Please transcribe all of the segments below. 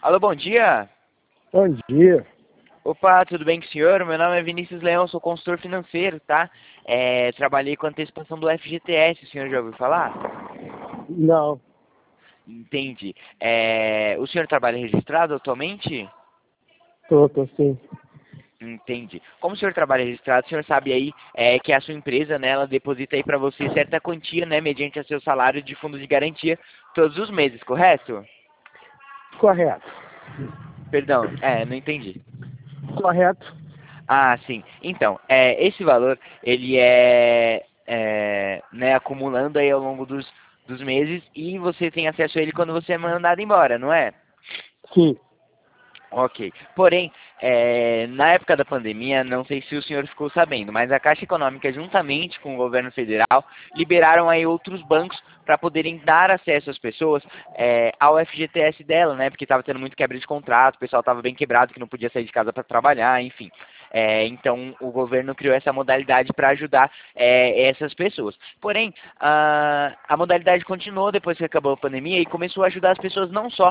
Alô, bom dia. Bom dia. Opa, tudo bem com o senhor? Meu nome é Vinícius Leão, sou consultor financeiro, tá? Trabalhei com antecipação do FGTS, o senhor já ouviu falar? Não, Entendi. O senhor trabalha registrado atualmente? tô sim. Entendi. Como o senhor trabalha registrado, o senhor sabe aí que a sua empresa, né, ela deposita aí para você certa quantia, né, mediante a seu salário de fundo de garantia todos os meses, correto? Correto. Perdão, não entendi. Correto. Ah, sim. Então, esse valor, ele né, acumulando aí ao longo dos meses e você tem acesso a ele quando você é mandado embora, não é? Sim. Ok. Porém, na época da pandemia, não sei se o senhor ficou sabendo, mas a Caixa Econômica, juntamente com o governo federal, liberaram aí outros bancos para poderem dar acesso às pessoas ao FGTS dela, né? Porque estava tendo muito quebra de contrato, o pessoal estava bem quebrado, que não podia sair de casa para trabalhar, enfim. Então, o governo criou essa modalidade para ajudar essas pessoas. Porém, a modalidade continuou depois que acabou a pandemia e começou a ajudar as pessoas não só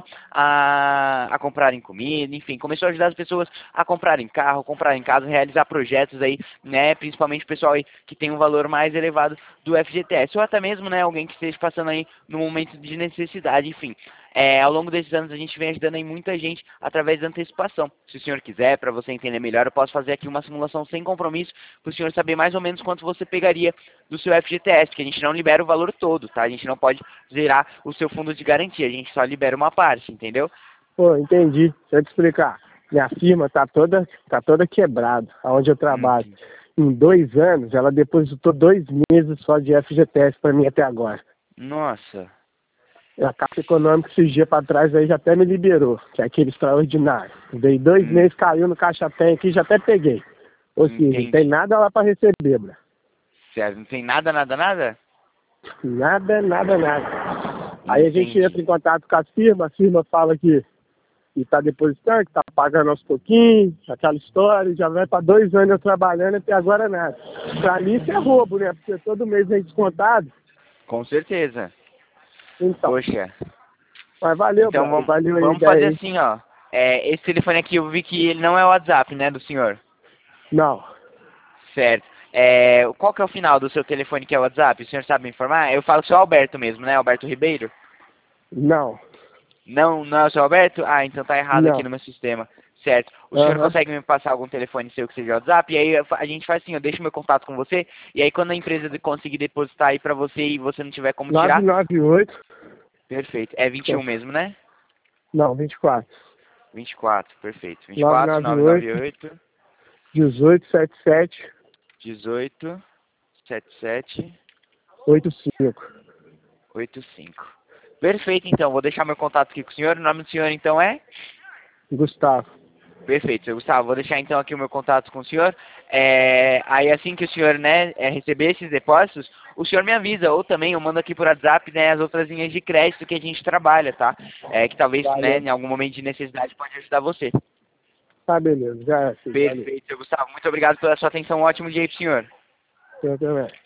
a comprarem comida, enfim, começou a ajudar as pessoas a comprarem carro, comprarem casa, realizar projetos aí, né, principalmente o pessoal aí que tem um valor mais elevado do FGTS, ou até mesmo, né, alguém que esteja passando aí no momento de necessidade, enfim. Ao longo desses anos a gente vem ajudando aí muita gente através da antecipação. Se o senhor quiser, para você entender melhor, eu posso fazer aqui uma simulação sem compromisso, para o senhor saber mais ou menos quanto você pegaria do seu FGTS, porque a gente não libera o valor todo, tá? A gente não pode zerar o seu fundo de garantia, a gente só libera uma parte, entendeu? Pô, entendi. Deixa eu te explicar. Minha firma tá toda quebrada, aonde eu trabalho. Entendi. Em 2 anos, ela depositou 2 meses só de FGTS para mim até agora. Nossa, A Caixa Econômica, esses dias para trás, aí já até me liberou, que é aquele extraordinário. Dei 2 meses, caiu no Caixa Tem aqui, já até peguei. Ou seja, não tem entendi. nada lá para receber, bro. Certo, não tem nada, nada, nada? Nada, nada, nada. Aí a gente entra Entendi. em contato com a firma fala que está depositando, que está pagando aos pouquinhos, aquela história, já vai para 2 anos eu trabalhando e até agora nada. Para mim isso é roubo, né? Porque todo mês vem descontado. Com certeza. Então, Poxa. mas valeu, Então brother. Valeu aí a vamos fazer ideia aí. assim, ó. Esse telefone aqui eu vi que ele não é o WhatsApp, né, do senhor? Não, Certo. Qual que é o final do seu telefone que é o WhatsApp? O senhor sabe me informar? Eu falo que sou Alberto mesmo, né? Alberto Ribeiro? não, Não, não é o seu Alberto? Ah, então tá errado aqui não. no meu sistema. Certo. O senhor Aham. consegue me passar algum telefone seu que seja WhatsApp? E aí a gente faz assim, eu deixo meu contato com você, e aí quando a empresa conseguir depositar aí pra você e você não tiver como tirar, 998. perfeito. É 21 mesmo, né? Não, 24. 24, perfeito. 24 998 998 1877 18 77 85. 85. Perfeito, então. Vou deixar meu contato aqui com o senhor. O nome do senhor, então, é? Gustavo. Perfeito, seu Gustavo. Vou deixar, então, aqui o meu contato com o senhor. Aí, assim que o senhor, né, receber esses depósitos, o senhor me avisa. Ou também eu mando aqui por WhatsApp, né, as outras linhas de crédito que a gente trabalha, tá? Que talvez, né, Valeu. em algum momento de necessidade pode ajudar você. Tá, beleza. Já é, filho. Valeu. Perfeito, seu Gustavo. Muito obrigado pela sua atenção. Um ótimo dia aí pro senhor. Eu também.